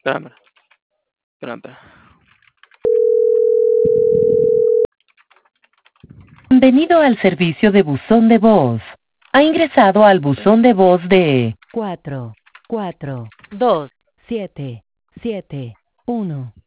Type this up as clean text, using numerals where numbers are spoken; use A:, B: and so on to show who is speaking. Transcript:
A: Espérame, espérame.
B: Bienvenido al servicio de buzón de voz. Ha ingresado al buzón de voz de 4, 4, 2, 7, 7, 1.